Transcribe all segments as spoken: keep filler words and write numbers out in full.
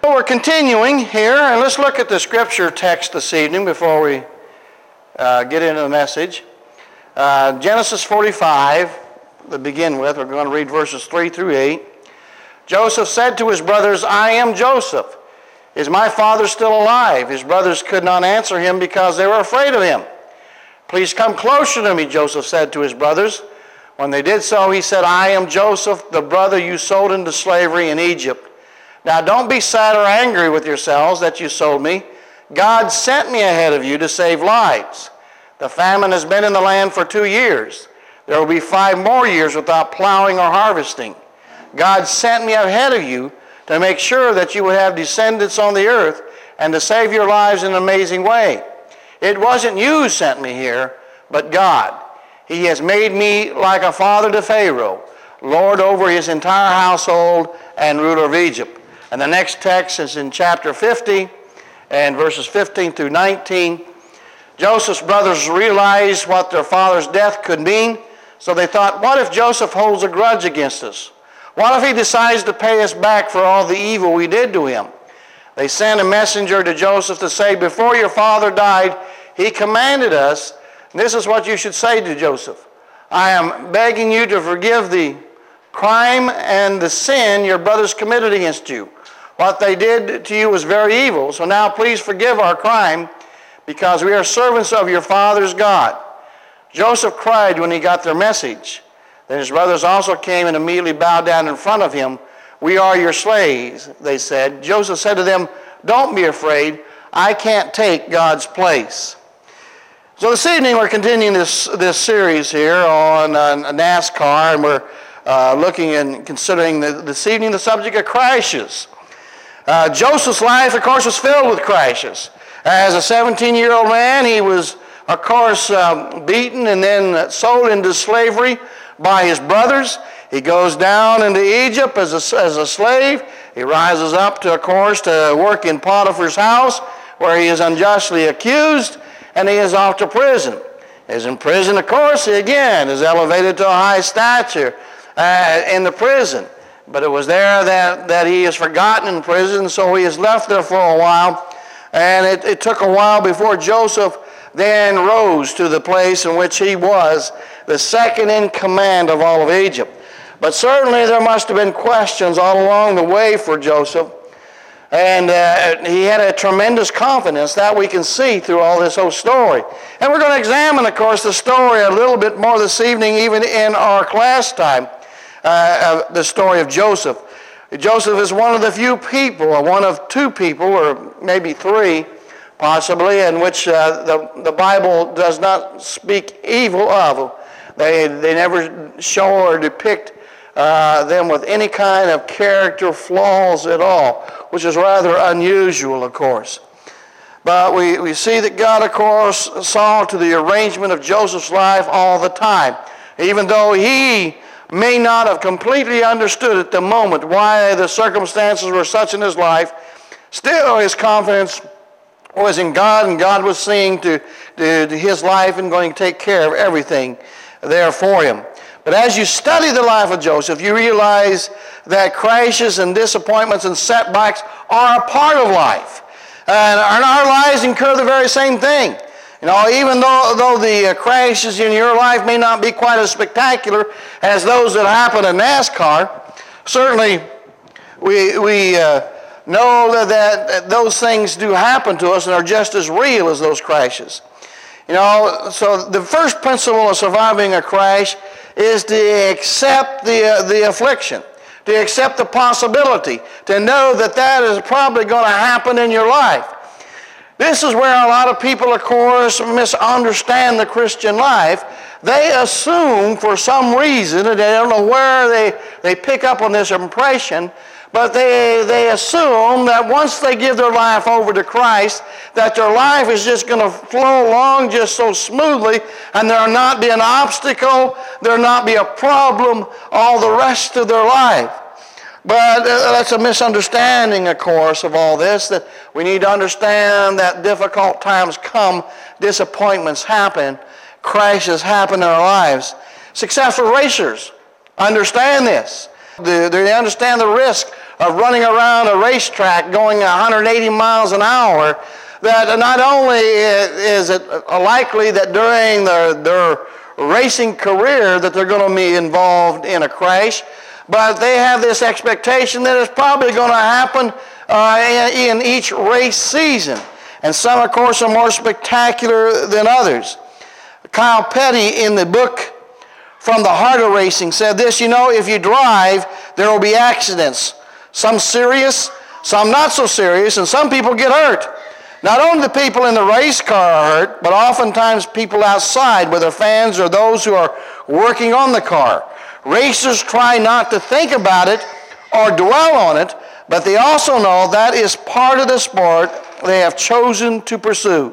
We're continuing here, and let's look at the scripture text this evening before we uh, get into the message. Uh, Genesis forty-five, to begin with, we're going to read verses three through eight. Joseph said to his brothers, "I am Joseph. Is my father still alive?" His brothers could not answer him because they were afraid of him. "Please come closer to me," Joseph said to his brothers. When they did so, he said, "I am Joseph, the brother you sold into slavery in Egypt. Now don't be sad or angry with yourselves that you sold me. God sent me ahead of you to save lives. The famine has been in the land for two years. There will be five more years without plowing or harvesting. God sent me ahead of you to make sure that you would have descendants on the earth and to save your lives in an amazing way. It wasn't you who sent me here, but God. He has made me like a father to Pharaoh, Lord over his entire household and ruler of Egypt." And the next text is in chapter fifty and verses fifteen through nineteen. Joseph's brothers realized what their father's death could mean, so they thought, what if Joseph holds a grudge against us? What if he decides to pay us back for all the evil we did to him? They sent a messenger to Joseph to say, "Before your father died, he commanded us, this is what you should say to Joseph. I am begging you to forgive the crime and the sin your brothers committed against you. What they did to you was very evil, so now please forgive our crime because we are servants of your father's God." Joseph cried when he got their message. Then his brothers also came and immediately bowed down in front of him. "We are your slaves," they said. Joseph said to them, "Don't be afraid. I can't take God's place." So this evening we're continuing this, this series here on uh, NASCAR, and we're uh, looking and considering the, this evening the subject of crashes. Uh, Joseph's life, of course, was filled with crashes. As a seventeen-year-old man, he was, of course, um, beaten and then sold into slavery by his brothers. He goes down into Egypt as a, as a slave. He rises up, to, of course, to work in Potiphar's house, where he is unjustly accused, and he is off to prison. He's in prison, of course, he again is elevated to a high stature uh, in the prison. But it was there that, that he is forgotten in prison, so he is left there for a while. And it, it took a while before Joseph then rose to the place in which he was the second in command of all of Egypt. But certainly there must have been questions all along the way for Joseph. And uh, he had a tremendous confidence that we can see through all this whole story. And we're going to examine, of course, the story a little bit more this evening, even in our class time. Uh, the story of Joseph. Joseph is one of the few people, or one of two people, or maybe three, possibly, in which uh, the, the Bible does not speak evil of. They, they never show or depict uh, them with any kind of character flaws at all, which is rather unusual, of course. But we, we see that God, of course, saw to the arrangement of Joseph's life all the time. Even though he may not have completely understood at the moment why the circumstances were such in his life, still his confidence was in God, and God was seeing to, to, to his life and going to take care of everything there for him. But as you study the life of Joseph, you realize that crashes and disappointments and setbacks are a part of life. And our lives incur the very same thing. You know, even though, though the uh, crashes in your life may not be quite as spectacular as those that happen in NASCAR, certainly we, we uh, know that, that those things do happen to us and are just as real as those crashes. You know, so the first principle of surviving a crash is to accept the, uh, the affliction, to accept the possibility, to know that that is probably going to happen in your life. This is where a lot of people, of course, misunderstand the Christian life. They assume for some reason, and they don't know where they, they pick up on this impression, but they, they assume that once they give their life over to Christ, that their life is just going to flow along just so smoothly, and there'll not be an obstacle, there'll not be a problem all the rest of their life. But that's a misunderstanding, of course, of all this, that we need to understand that difficult times come, disappointments happen, crashes happen in our lives. Successful racers understand this. They understand the risk of running around a racetrack going one hundred eighty miles an hour, that not only is it likely that during their, their racing career that they're going to be involved in a crash, but they have this expectation that it's probably going to happen uh, in, in each race season. And some, of course, are more spectacular than others. Kyle Petty, in the book From the Heart of Racing, said this: you know, if you drive, there will be accidents. Some serious, some not so serious, and some people get hurt. Not only the people in the race car are hurt, but oftentimes people outside, whether fans or those who are working on the car. Racers try not to think about it or dwell on it, but they also know that is part of the sport they have chosen to pursue.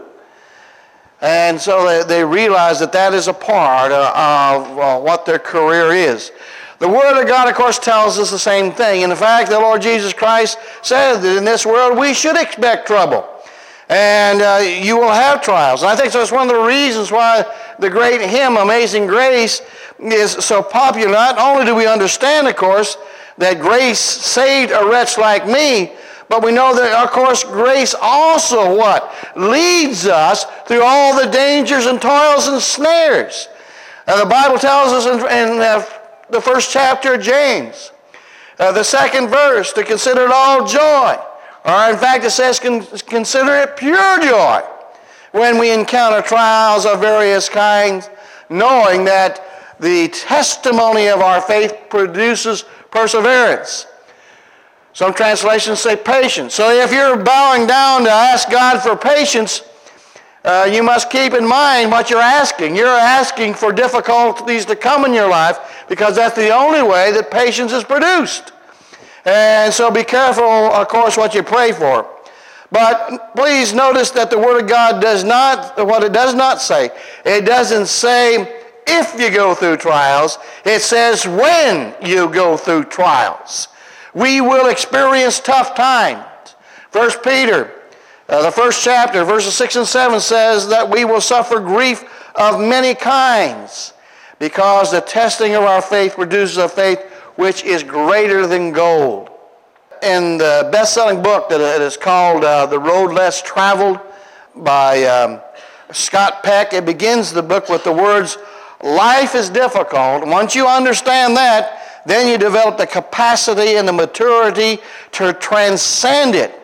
And so they, they realize that that is a part of, of uh, what their career is. The Word of God, of course, tells us the same thing. In fact, the Lord Jesus Christ said that in this world we should expect trouble. And uh, you will have trials. And I think that's one of the reasons why the great hymn, Amazing Grace, is so popular. Not only do we understand, of course, that grace saved a wretch like me, but we know that, of course, grace also what? Leads us through all the dangers and toils and snares. Now, the Bible tells us in, in uh, the first chapter of James, uh, the second verse, to consider it all joy. Or in fact, it says, consider it pure joy when we encounter trials of various kinds, knowing that the testimony of our faith produces perseverance. Some translations say patience. So if you're bowing down to ask God for patience, uh, you must keep in mind what you're asking. You're asking for difficulties to come in your life because that's the only way that patience is produced. And so be careful, of course, what you pray for. But please notice that the Word of God does not, what it does not say, it doesn't say if you go through trials. It says when you go through trials. We will experience tough times. First Peter, uh, the first chapter, verses six and seven says that we will suffer grief of many kinds because the testing of our faith produces a faith which is greater than gold. In the best-selling book that is called uh, The Road Less Traveled by um, Scott Peck, it begins the book with the words, life is difficult. Once you understand that, then you develop the capacity and the maturity to transcend it.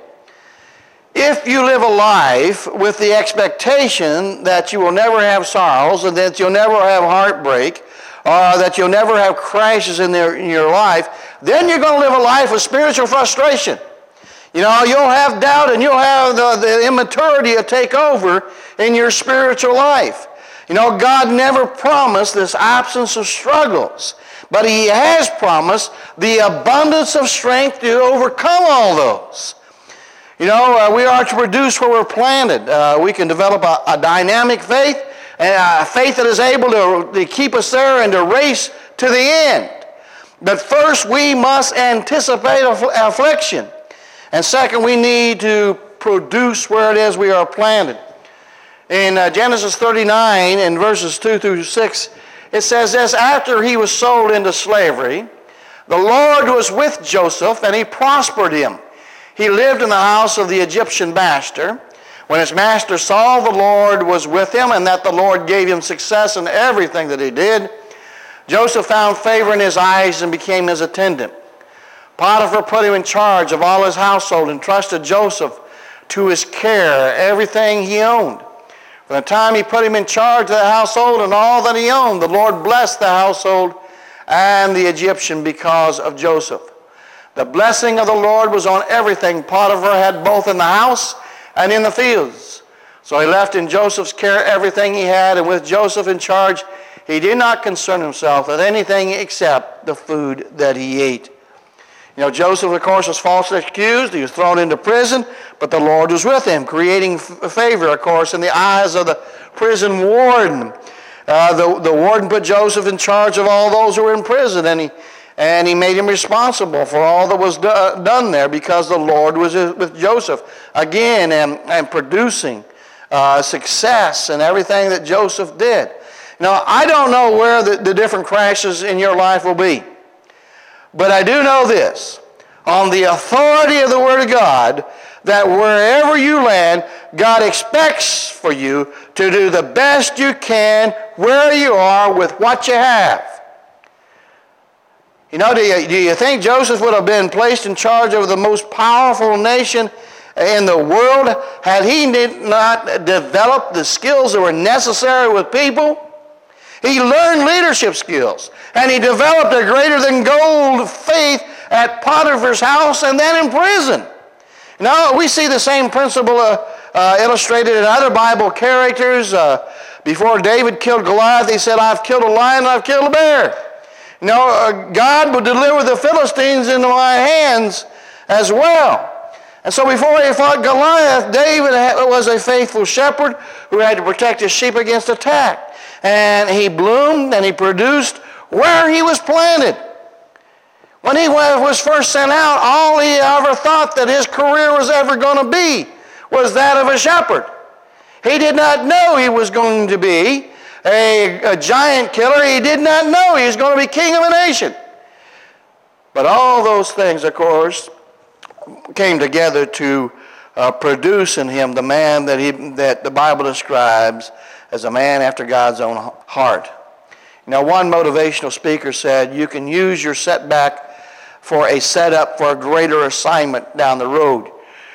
If you live a life with the expectation that you will never have sorrows and that you'll never have heartbreak, or that you'll never have crashes in, their, in your life, then you're going to live a life of spiritual frustration. You know, you'll have doubt and you'll have the, the immaturity to take over in your spiritual life. You know, God never promised this absence of struggles, but He has promised the abundance of strength to overcome all those. You know, uh, we are to produce where we're planted. Uh, we can develop a, a dynamic faith, and a faith that is able to, to keep us there and to race to the end. But first, we must anticipate aff- affliction. And second, we need to produce where it is we are planted. In uh, Genesis thirty-nine, in verses two through six, it says this: after he was sold into slavery, the Lord was with Joseph, and He prospered him. He lived in the house of the Egyptian master. When his master saw the Lord was with him, and that the Lord gave him success in everything that he did, Joseph found favor in his eyes and became his attendant. Potiphar put him in charge of all his household and trusted Joseph to his care, everything he owned. From the time he put him in charge of the household and all that he owned, the Lord blessed the household and the Egyptian because of Joseph. The blessing of the Lord was on everything Potiphar had, both in the house and in the fields. So he left in Joseph's care everything he had, and with Joseph in charge, he did not concern himself with anything except the food that he ate. You know, Joseph, of course, was falsely accused. He was thrown into prison, but the Lord was with him, creating f- favor, of course, in the eyes of the prison warden. Uh, the, the warden put Joseph in charge of all those who were in prison, and he, and he made him responsible for all that was do, uh, done there because the Lord was with Joseph, again, and, and producing uh, success in everything that Joseph did. Now, I don't know where the, the different crashes in your life will be. But I do know this. on the authority of the Word of God that wherever you land, God expects for you to do the best you can where you are with what you have. You know, do you, do you think Joseph would have been placed in charge of the most powerful nation in the world had he did not develop the skills that were necessary with people? He learned leadership skills, and he developed a greater than gold faith at Potiphar's house and then in prison. Now, we see the same principle uh, uh, illustrated in other Bible characters. Uh, before David killed Goliath, he said, I've killed a lion and I've killed a bear. You know, uh, God will deliver the Philistines into my hands as well. And so before he fought Goliath, David was a faithful shepherd who had to protect his sheep against attack. And he bloomed and he produced where he was planted. When he was first sent out, all he ever thought that his career was ever going to be was that of a shepherd. He did not know he was going to be a, a giant killer. He did not know he was going to be king of a nation. But all those things, of course, came together to uh, produce in him the man that, he, that the Bible describes as a man after God's own heart. Now, one motivational speaker said, you can use your setback for a setup for a greater assignment down the road.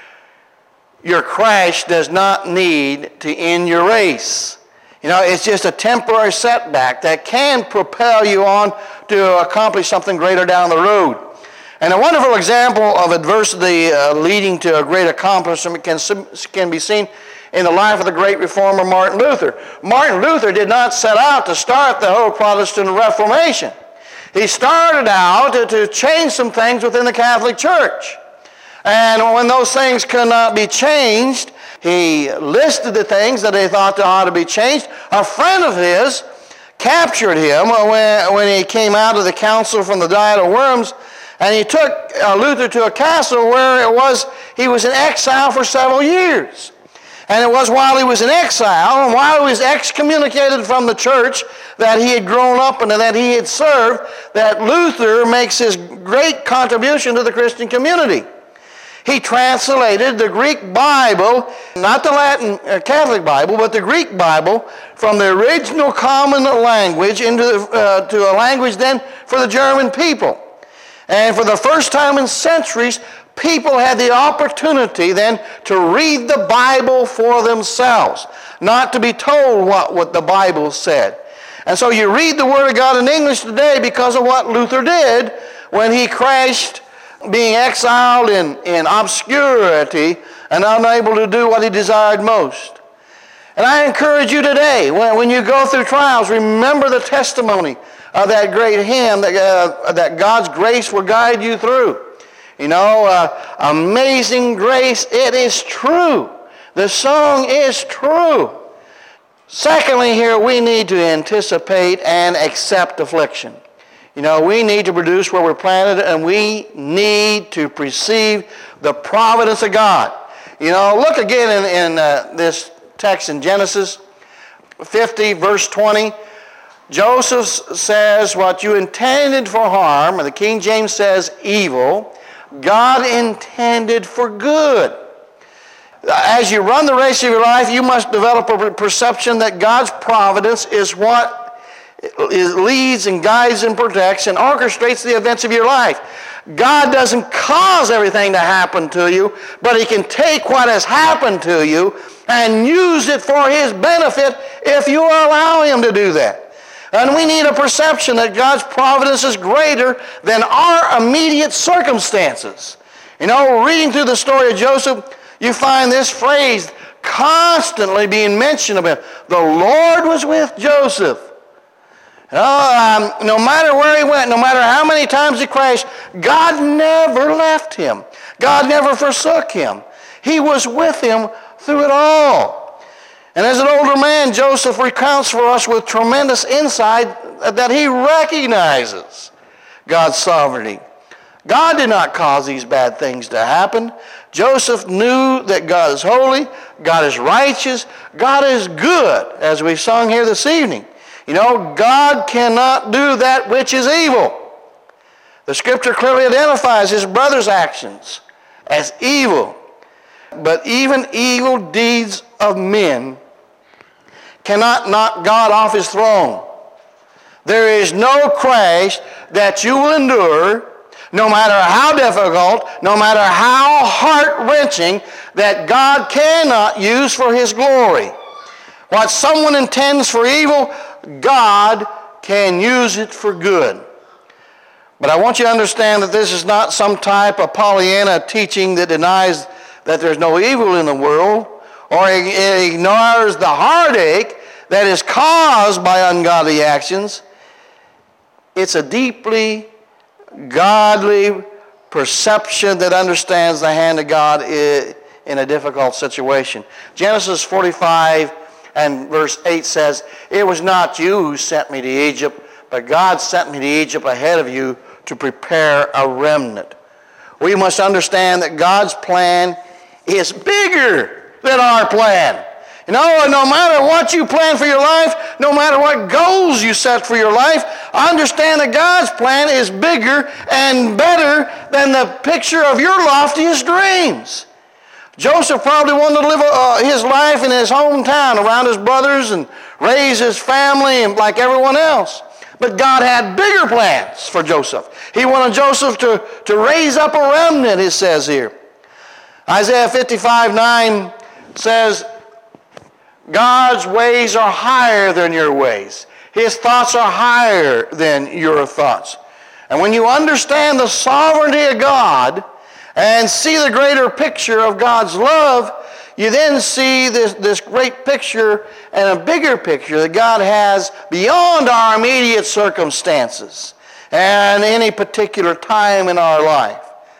Your crash does not need to end your race. You know, it's just a temporary setback that can propel you on to accomplish something greater down the road. And a wonderful example of adversity uh, leading to a great accomplishment can, can be seen in the life of the great reformer Martin Luther. Martin Luther did not set out to start the whole Protestant Reformation. He started out to, to change some things within the Catholic Church. And when those things could not be changed, he listed the things that he thought ought to be changed. A friend of his captured him when, when he came out of the council from the Diet of Worms, and he took uh, Luther to a castle where it was he was in exile for several years. And it was while he was in exile and while he was excommunicated from the church that he had grown up and that he had served that Luther makes his great contribution to the Christian community. He translated the Greek Bible, not the Latin uh, Catholic Bible, but the Greek Bible from the original common language into the, uh, to a language then for the German people. And for the first time in centuries, people had the opportunity then to read the Bible for themselves, not to be told what, what the Bible said. And so you read the Word of God in English today because of what Luther did when he crashed, being exiled in, in obscurity and unable to do what he desired most. And I encourage you today, when, when you go through trials, remember the testimony of that great hymn that, uh, that God's grace will guide you through. You know, uh, amazing grace, it is true. The song is true. Secondly, here we need to anticipate and accept affliction. You know, we need to produce where we're planted, and we need to perceive the providence of God. You know, look again in, in uh, this text in Genesis fifty, verse twenty. Joseph says, what you intended for harm, and the King James says evil, God intended for good. As you run the race of your life, you must develop a perception that God's providence is what it leads and guides and protects and orchestrates the events of your life. God doesn't cause everything to happen to you, but He can take what has happened to you and use it for His benefit if you allow Him to do that. And we need a perception that God's providence is greater than our immediate circumstances. You know, reading through the story of Joseph, you find this phrase constantly being mentioned about the Lord was with Joseph. You know, um, no matter where he went, no matter how many times he crashed, God never left him. God never forsook him. He was with him through it all. And as an older man, Joseph recounts for us with tremendous insight that he recognizes God's sovereignty. God did not cause these bad things to happen. Joseph knew that God is holy, God is righteous, God is good, as we sung here this evening. You know, God cannot do that which is evil. The Scripture clearly identifies his brother's actions as evil. But even evil deeds of men cannot knock God off his throne. There is no crash that you will endure, no matter how difficult, no matter how heart-wrenching, that God cannot use for his glory. What someone intends for evil, God can use it for good. But I want you to understand that this is not some type of Pollyanna teaching that denies that there's no evil in the world, or it ignores the heartache that is caused by ungodly actions. It's a deeply godly perception that understands the hand of God in a difficult situation. Genesis forty-five and verse eight says, "It was not you who sent me to Egypt, but God sent me to Egypt ahead of you to prepare a remnant." We must understand that God's plan is bigger than our plan. You know, no matter what you plan for your life, no matter what goals you set for your life, understand that God's plan is bigger and better than the picture of your loftiest dreams. Joseph probably wanted to live uh, his life in his hometown around his brothers and raise his family and like everyone else. But God had bigger plans for Joseph. He wanted Joseph to, to raise up a remnant, it says here. Isaiah fifty-five nine says, God's ways are higher than your ways. His thoughts are higher than your thoughts. And when you understand the sovereignty of God and see the greater picture of God's love, you then see this, this great picture and a bigger picture that God has beyond our immediate circumstances and any particular time in our life.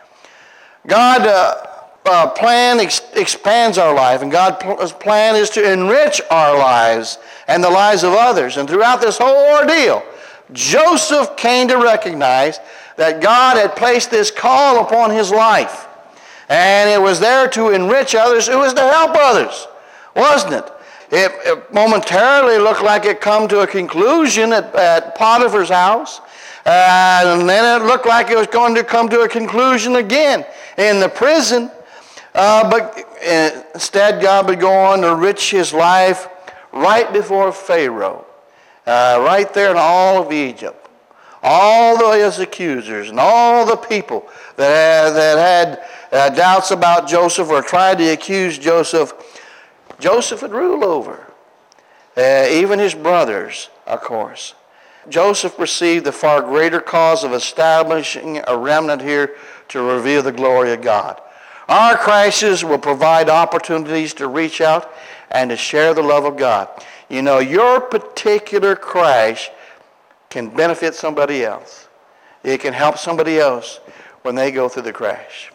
God uh, uh, plan ex- expands our life, and God's plan is to enrich our lives and the lives of others. And throughout this whole ordeal, Joseph came to recognize that God had placed this call upon his life. And it was there to enrich others. It was to help others, wasn't it? It, it momentarily looked like it come to a conclusion at, at Potiphar's house. Uh, and then it looked like it was going to come to a conclusion again in the prison. Uh, but instead, God would go on to enrich his life right before Pharaoh, uh, right there in all of Egypt. All the, his accusers and all the people that, that had uh, doubts about Joseph or tried to accuse Joseph, Joseph would rule over. Uh, even his brothers, of course. Joseph received the far greater cause of establishing a remnant here to reveal the glory of God. Our crisis will provide opportunities to reach out and to share the love of God. You know, your particular crash can benefit somebody else. It can help somebody else when they go through the crash.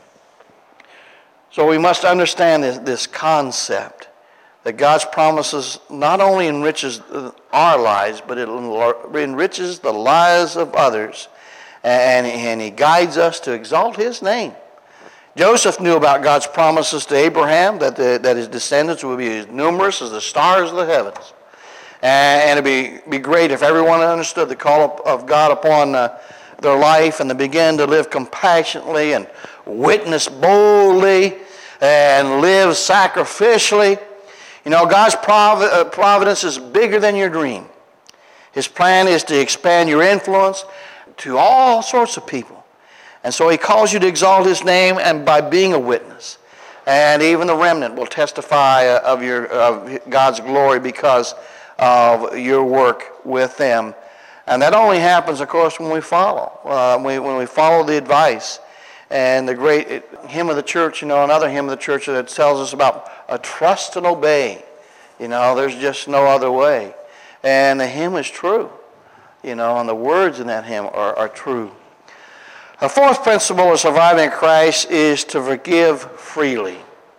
So we must understand this, this concept that God's promises not only enriches our lives, but it enriches the lives of others. And, and he guides us to exalt his name. Joseph knew about God's promises to Abraham, that, the, that his descendants would be as numerous as the stars of the heavens. And it'd be, be great if everyone understood the call of God upon uh, their life and they began to live compassionately and witness boldly and live sacrificially. You know, God's provi- uh, providence is bigger than your dream. His plan is to expand your influence to all sorts of people. And so he calls you to exalt his name and by being a witness. And even the remnant will testify of, your, of God's glory because of your work with them. And that only happens, of course, when we follow. Uh, we, when we follow the advice. And the great hymn of the church, you know, another hymn of the church that tells us about a trust and obey. You know, there's just no other way. And the hymn is true. You know, and the words in that hymn are, are true. A fourth principle of surviving Christ is to forgive freely.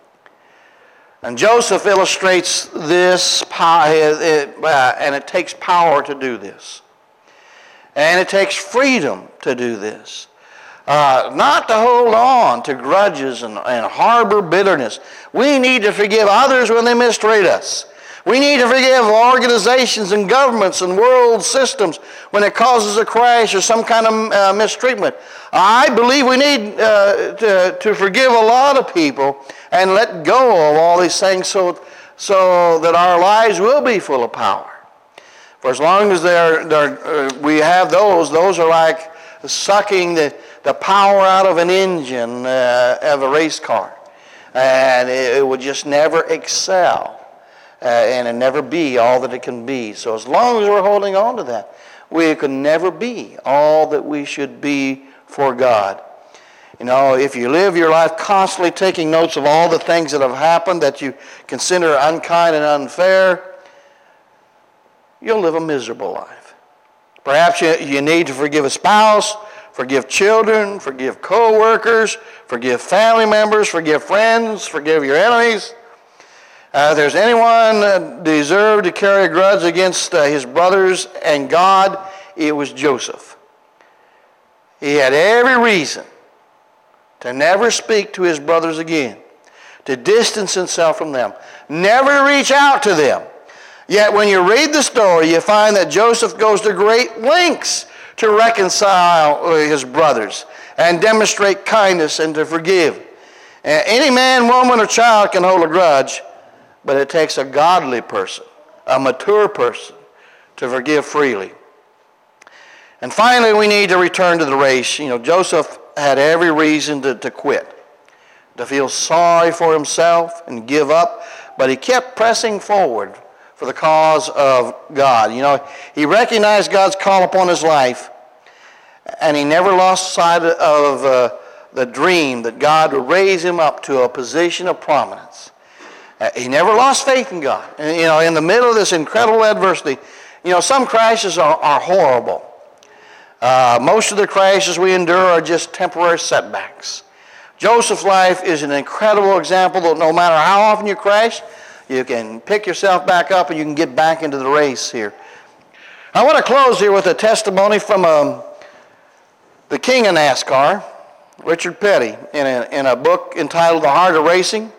And Joseph illustrates this, and it takes power to do this. And it takes freedom to do this. Uh, not to hold on to grudges and, and harbor bitterness. We need to forgive others when they mistreat us. We need to forgive organizations and governments and world systems when it causes a crash or some kind of uh, mistreatment. I believe we need uh, to, to forgive a lot of people and let go of all these things so, so that our lives will be full of power. For as long as they're, they're, uh, we have those, those are like sucking the, the power out of an engine uh, of a race car. And it, it will just never excel. Uh, and it never be all that it can be. So as long as we're holding on to that, we can never be all that we should be for God. You know, if you live your life constantly taking notes of all the things that have happened that you consider unkind and unfair, you'll live a miserable life. Perhaps you, you need to forgive a spouse, forgive children, forgive co-workers, forgive family members, forgive friends, forgive your enemies. Uh, if there's anyone that deserved to carry a grudge against uh, his brothers and God, it was Joseph. He had every reason to never speak to his brothers again, to distance himself from them, never reach out to them. Yet when you read the story, you find that Joseph goes to great lengths to reconcile his brothers and demonstrate kindness and to forgive. Uh, any man, woman, or child can hold a grudge, but it takes a godly person, a mature person, to forgive freely. And finally, we need to return to the race. You know, Joseph had every reason to, to quit, to feel sorry for himself and give up, but he kept pressing forward for the cause of God. You know, he recognized God's call upon his life, and he never lost sight of uh, the dream that God would raise him up to a position of prominence. Uh, he never lost faith in God. And, you know, in the middle of this incredible adversity, you know, some crashes are, are horrible. Uh, most of the crashes we endure are just temporary setbacks. Joseph's life is an incredible example that no matter how often you crash, you can pick yourself back up and you can get back into the race here. I want to close here with a testimony from um, the king of NASCAR, Richard Petty, in a, in a book entitled The Heart of Racing.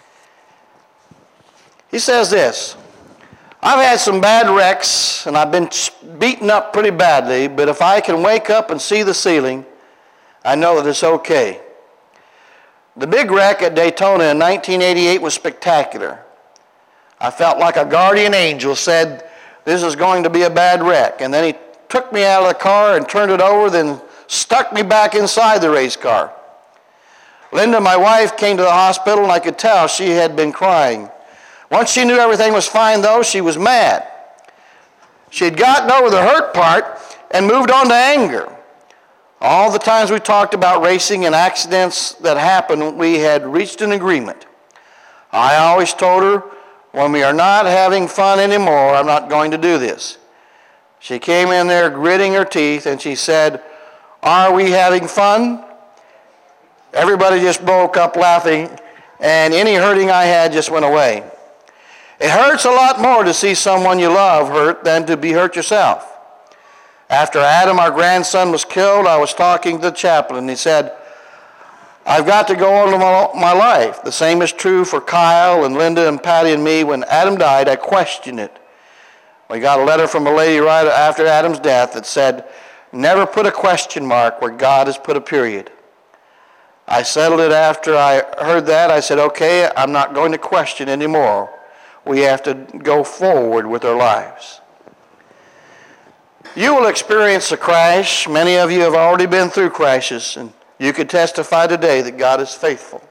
He says this: I've had some bad wrecks and I've been beaten up pretty badly, but if I can wake up and see the ceiling, I know that it's okay. The big wreck at Daytona in nineteen eighty-eight was spectacular. I felt like a guardian angel said, this is going to be a bad wreck. And then he took me out of the car and turned it over, then stuck me back inside the race car. Linda, my wife, came to the hospital and I could tell she had been crying. Once she knew everything was fine, though, she was mad. She had gotten over the hurt part and moved on to anger. All the times we talked about racing and accidents that happened, we had reached an agreement. I always told her, when we are not having fun anymore, I'm not going to do this. She came in there gritting her teeth and she said, are we having fun? Everybody just broke up laughing, and any hurting I had just went away. It hurts a lot more to see someone you love hurt than to be hurt yourself. After Adam, our grandson, was killed, I was talking to the chaplain. He said, I've got to go on with my, my life. The same is true for Kyle and Linda and Patty and me. When Adam died, I questioned it. We got a letter from a lady right after Adam's death that said, never put a question mark where God has put a period. I settled it after I heard that. I said, okay, I'm not going to question anymore. We have to go forward with our lives. You will experience a crash. Many of you have already been through crashes, and you could testify today that God is faithful.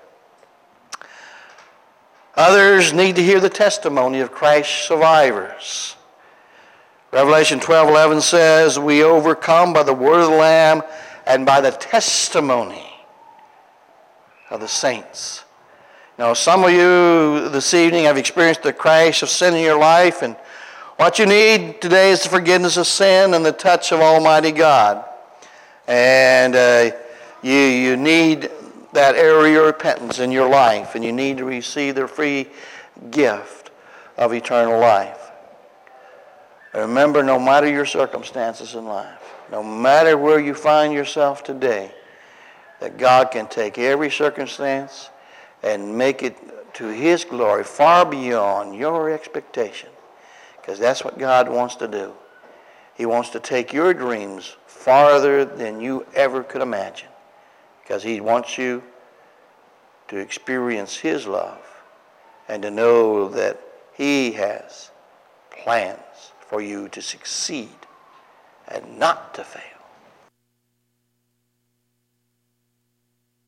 Others need to hear the testimony of crash survivors. Revelation twelve eleven says, we overcome by the word of the Lamb and by the testimony of the saints. Now, some of you this evening have experienced the crash of sin in your life, and what you need today is the forgiveness of sin and the touch of Almighty God. And uh, you, you need that area of repentance in your life, and you need to receive the free gift of eternal life. Remember, no matter your circumstances in life, no matter where you find yourself today, that God can take every circumstance and make it to His glory far beyond your expectation. Because that's what God wants to do. He wants to take your dreams farther than you ever could imagine. Because He wants you to experience His love and to know that He has plans for you to succeed and not to fail.